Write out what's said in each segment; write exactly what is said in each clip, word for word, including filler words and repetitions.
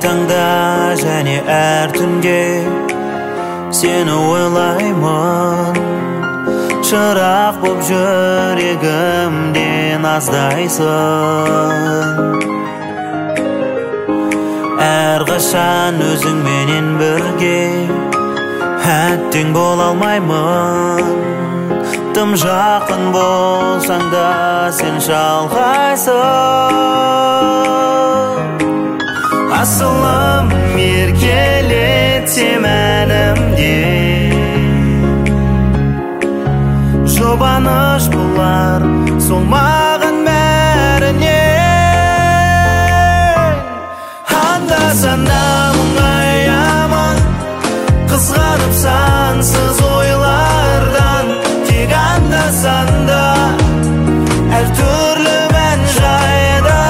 tangda және әр түнде сені ойлаймын. Шырақ боп жүрегімден аздайсың. Әрқашан өзіңменен бірге әттең бола алмаймын. Тым жақын болсаң да сен шалғайсың. Асылым еркелетсем әнімде, жұбаныш болар сол маған бәріне. Анда-санда мұңаямын, қызғанып сансыз ойлардан. Тек анда-санда әр түрлі мән жайда.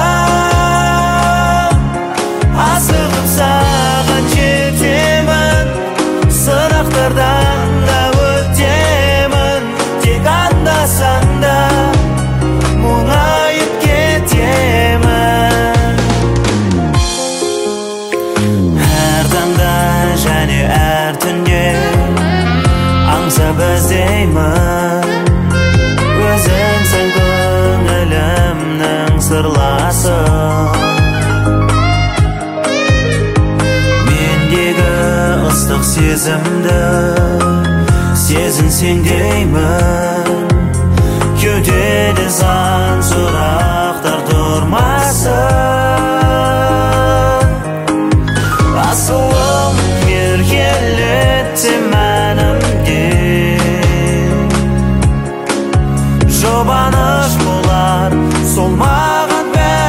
Асығып саған жетемін, сырақтардан да өтемін. Тек анда-санда мұңайып кетемін. Әр таңда және әр түнде аңсап іздеймін. Өзіңсің көңілімнің сырласы. Мендегі ыстық сезімді сезінсең деймін. Кеудеде сан сұрақтар тұрмасын. Асылым еркелетсем әнімде, жұбаныш болар сол маған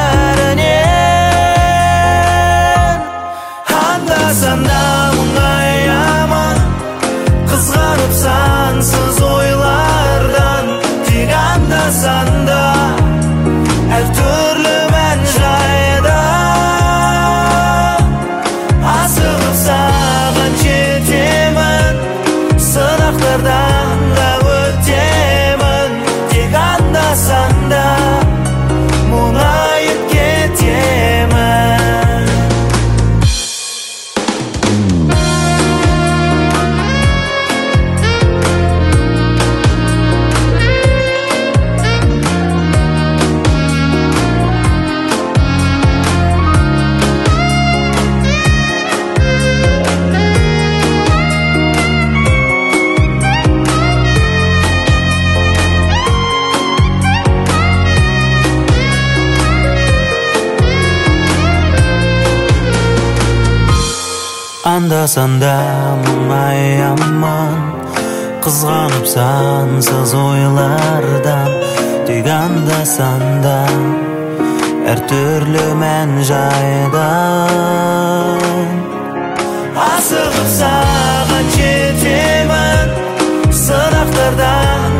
бәрінен. Анда-санда мұңаямын, қызғанып сансыз ойлардан. Тек анда-санда әр түрлі мән жайда. Асығып саған жетемін, сынақтардан да өтемін. Тек анда-санда мұңайып кетемін. Анда-санда мұңаямын, қызғанып сансыз ойлардан. Тек анда-санда әр түрлі мән жайда. Асығып саған жетемін, сырақтардан